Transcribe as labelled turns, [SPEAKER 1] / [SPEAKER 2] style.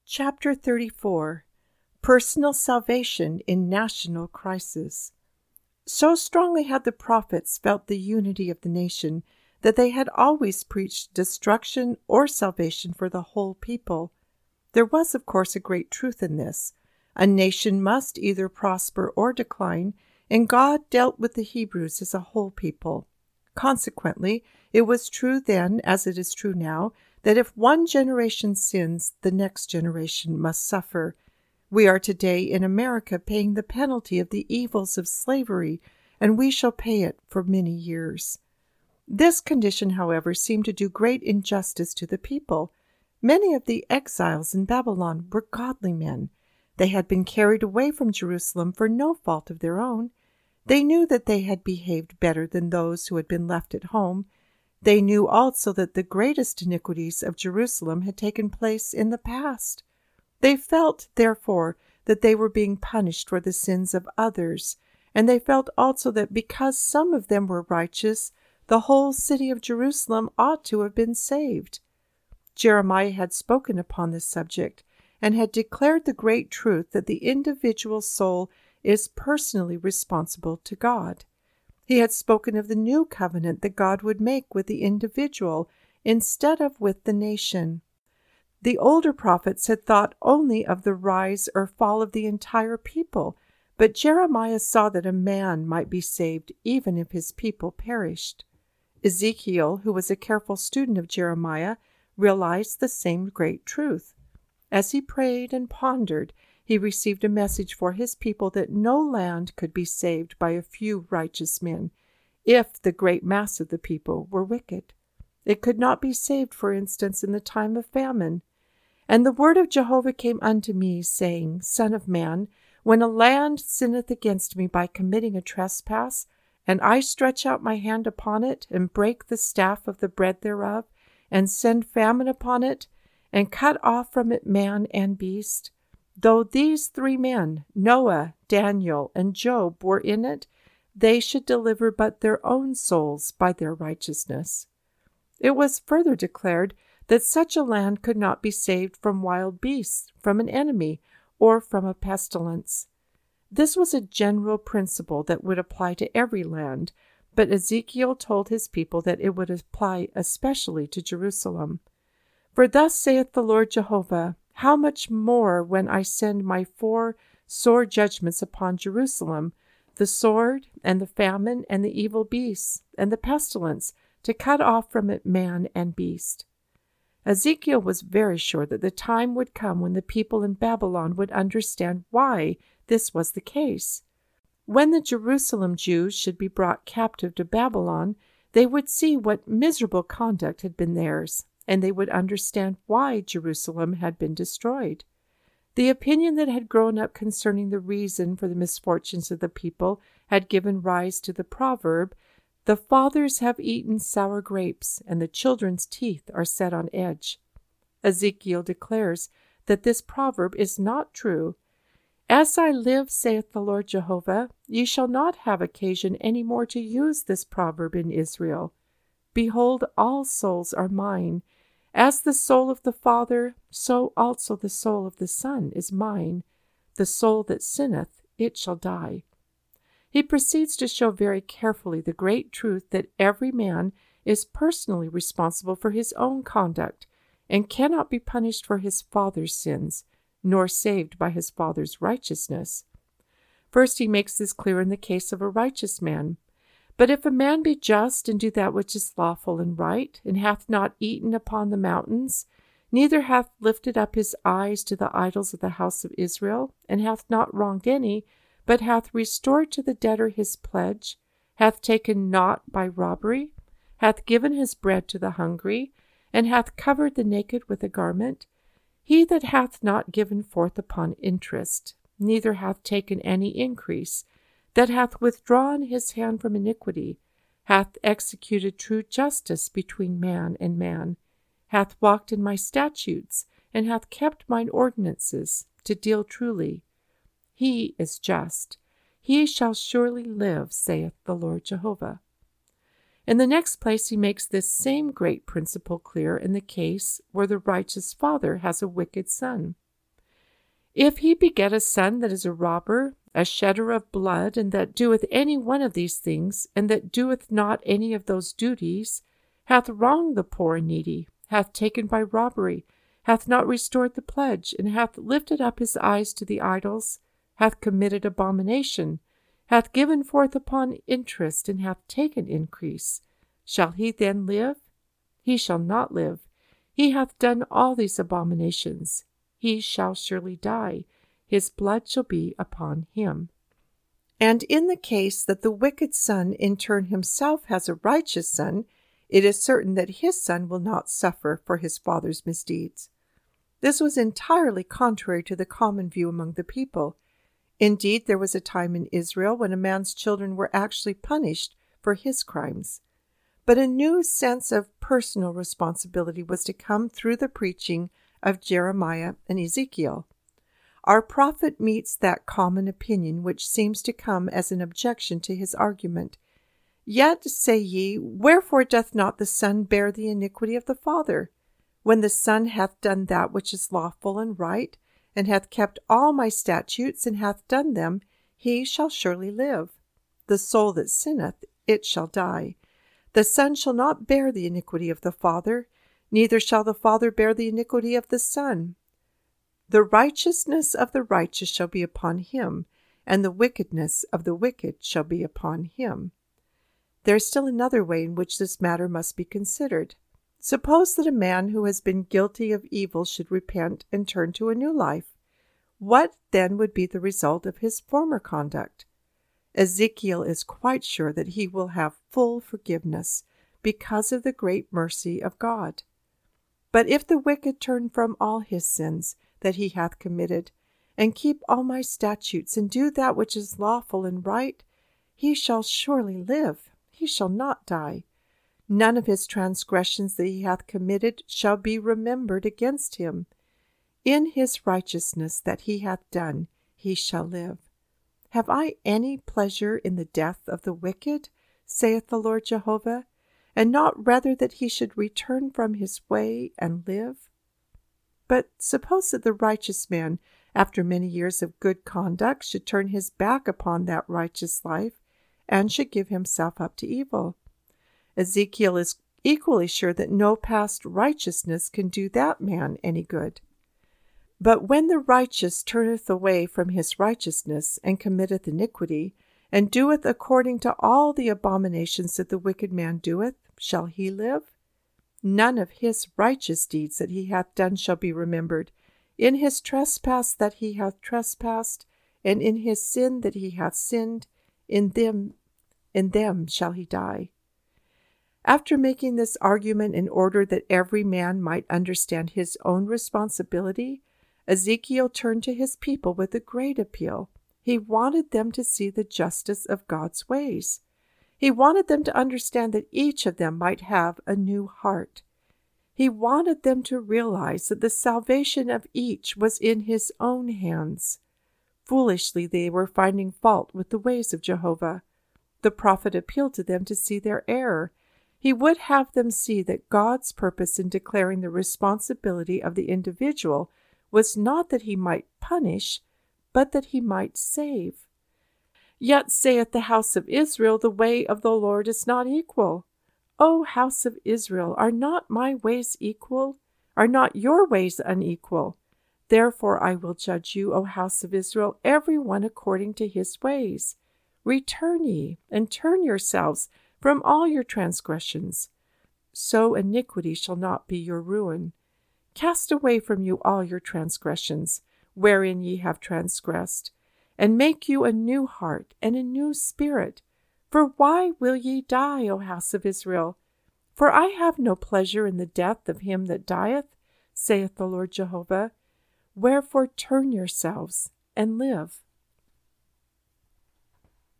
[SPEAKER 1] Chapter 34. Personal Salvation in National Crisis. So strongly had the prophets felt the unity of the nation that they had always preached destruction or salvation for the whole people. There was, of course, a great truth in this. A nation must either prosper or decline, and God dealt with the Hebrews as a whole people. Consequently, it was true then, as it is true now, that if one generation sins, the next generation must suffer. We are today in America paying the penalty of the evils of slavery, and we shall pay it for many years. This condition, however, seemed to do great injustice to the people. Many of the exiles in Babylon were godly men. They had been carried away from Jerusalem for no fault of their own. They knew that they had behaved better than those who had been left at home. They knew also that the greatest iniquities of Jerusalem had taken place in the past. They felt, therefore, that they were being punished for the sins of others, and they felt also that because some of them were righteous, the whole city of Jerusalem ought to have been saved. Jeremiah had spoken upon this subject, and had declared the great truth that the individual soul is personally responsible to God. He had spoken of the new covenant that God would make with the individual instead of with the nation. The older prophets had thought only of the rise or fall of the entire people, but Jeremiah saw that a man might be saved even if his people perished. Ezekiel, who was a careful student of Jeremiah, realized the same great truth. As he prayed and pondered, he received a message for his people that no land could be saved by a few righteous men, if the great mass of the people were wicked. It could not be saved, for instance, in the time of famine. And the word of Jehovah came unto me, saying, Son of man, when a land sinneth against me by committing a trespass, and I stretch out my hand upon it, and break the staff of the bread thereof, and send famine upon it, and cut off from it man and beast, though these three men, Noah, Daniel, and Job, were in it, they should deliver but their own souls by their righteousness. It was further declared that such a land could not be saved from wild beasts, from an enemy, or from a pestilence. This was a general principle that would apply to every land, but Ezekiel told his people that it would apply especially to Jerusalem. For thus saith the Lord Jehovah, how much more when I send my 4 sore judgments upon Jerusalem, the sword, and the famine, and the evil beasts, and the pestilence, to cut off from it man and beast. Ezekiel was very sure that the time would come when the people in Babylon would understand why this was the case. When the Jerusalem Jews should be brought captive to Babylon, they would see what miserable conduct had been theirs, and they would understand why Jerusalem had been destroyed. The opinion that had grown up concerning the reason for the misfortunes of the people had given rise to the proverb, The fathers have eaten sour grapes, and the children's teeth are set on edge. Ezekiel declares that this proverb is not true. As I live, saith the Lord Jehovah, ye shall not have occasion any more to use this proverb in Israel. Behold, all souls are mine. As the soul of the Father, so also the soul of the Son is mine. The soul that sinneth, it shall die. He proceeds to show very carefully the great truth that every man is personally responsible for his own conduct, and cannot be punished for his father's sins, nor saved by his father's righteousness. First, he makes this clear in the case of a righteous man. But if a man be just, and do that which is lawful and right, and hath not eaten upon the mountains, neither hath lifted up his eyes to the idols of the house of Israel, and hath not wronged any, but hath restored to the debtor his pledge, hath taken naught by robbery, hath given his bread to the hungry, and hath covered the naked with a garment, he that hath not given forth upon interest, neither hath taken any increase, that hath withdrawn his hand from iniquity, hath executed true justice between man and man, hath walked in my statutes, and hath kept mine ordinances, to deal truly. He is just. He shall surely live, saith the Lord Jehovah. In the next place, he makes this same great principle clear in the case where the righteous father has a wicked son. If he beget a son that is a robber, a shedder of blood, and that doeth any one of these things, and that doeth not any of those duties, hath wronged the poor and needy, hath taken by robbery, hath not restored the pledge, and hath lifted up his eyes to the idols, hath committed abomination, hath given forth upon interest, and hath taken increase, shall he then live? He shall not live. He hath done all these abominations. He shall surely die. His blood shall be upon him. And in the case that the wicked son in turn himself has a righteous son, it is certain that his son will not suffer for his father's misdeeds. This was entirely contrary to the common view among the people. Indeed, there was a time in Israel when a man's children were actually punished for his crimes. But a new sense of personal responsibility was to come through the preaching of Jeremiah and Ezekiel. Our prophet meets that common opinion which seems to come as an objection to his argument. Yet, say ye, wherefore doth not the Son bear the iniquity of the Father? When the Son hath done that which is lawful and right, and hath kept all my statutes, and hath done them, he shall surely live. The soul that sinneth, it shall die. The Son shall not bear the iniquity of the Father, neither shall the Father bear the iniquity of the Son. The righteousness of the righteous shall be upon him, and the wickedness of the wicked shall be upon him. There is still another way in which this matter must be considered. Suppose that a man who has been guilty of evil should repent and turn to a new life. What then would be the result of his former conduct? Ezekiel is quite sure that he will have full forgiveness because of the great mercy of God. But if the wicked turn from all his sins that he hath committed, and keep all my statutes, and do that which is lawful and right, he shall surely live, he shall not die. None of his transgressions that he hath committed shall be remembered against him. In his righteousness that he hath done, he shall live. Have I any pleasure in the death of the wicked, saith the Lord Jehovah, and not rather that he should return from his way and live? But suppose that the righteous man, after many years of good conduct, should turn his back upon that righteous life, and should give himself up to evil. Ezekiel is equally sure that no past righteousness can do that man any good. But when the righteous turneth away from his righteousness, and committeth iniquity, and doeth according to all the abominations that the wicked man doeth, shall he live? None of his righteous deeds that he hath done shall be remembered. In his trespass that he hath trespassed, and in his sin that he hath sinned, in them shall he die. After making this argument in order that every man might understand his own responsibility, Ezekiel turned to his people with a great appeal. He wanted them to see the justice of God's ways. He wanted them to understand that each of them might have a new heart. He wanted them to realize that the salvation of each was in his own hands. Foolishly they were finding fault with the ways of Jehovah. The prophet appealed to them to see their error. He would have them see that God's purpose in declaring the responsibility of the individual was not that he might punish, but that he might save. Yet saith the house of Israel, the way of the Lord is not equal. O house of Israel, are not my ways equal? Are not your ways unequal? Therefore I will judge you, O house of Israel, every one according to his ways. Return ye, and turn yourselves from all your transgressions. So iniquity shall not be your ruin. Cast away from you all your transgressions, wherein ye have transgressed, and make you a new heart and a new spirit. For why will ye die, O house of Israel? For I have no pleasure in the death of him that dieth, saith the Lord Jehovah. Wherefore turn yourselves and live.